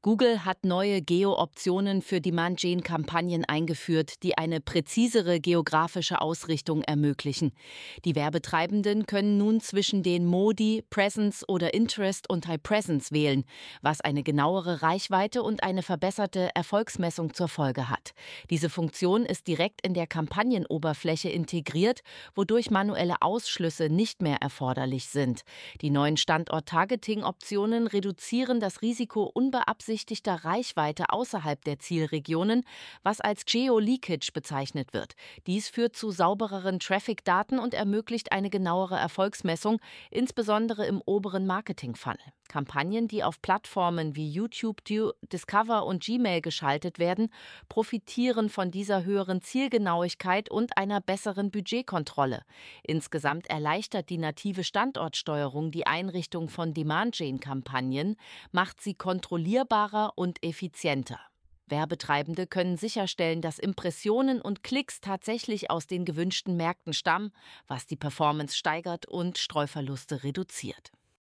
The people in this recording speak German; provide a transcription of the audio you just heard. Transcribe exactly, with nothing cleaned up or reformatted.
Google hat neue Geo-Optionen für Demand-Gen-Kampagnen eingeführt, die eine präzisere geografische Ausrichtung ermöglichen. Die Werbetreibenden können nun zwischen den Modi, Presence oder Interest und High Presence wählen, was eine genauere Reichweite und eine verbesserte Erfolgsmessung zur Folge hat. Diese Funktion ist direkt in der Kampagnenoberfläche integriert, wodurch manuelle Ausschlüsse nicht mehr erforderlich sind. Die neuen Standort-Targeting-Optionen reduzieren das Risiko unbeabsichtigter Reichweite außerhalb der Zielregionen, was als Geo-Leakage bezeichnet wird. Dies führt zu saubereren Traffic-Daten und ermöglicht eine genauere Erfolgsmessung, insbesondere im oberen Marketing-Funnel. Kampagnen, die auf Plattformen wie YouTube, Discover und Gmail geschaltet werden, profitieren von dieser höheren Zielgenauigkeit und einer besseren Budgetkontrolle. Insgesamt erleichtert die native Standortsteuerung die Einrichtung von Demand-Gen-Kampagnen, macht sie kontrollierbarer und effizienter. Werbetreibende können sicherstellen, dass Impressionen und Klicks tatsächlich aus den gewünschten Märkten stammen, was die Performance steigert und Streuverluste reduziert.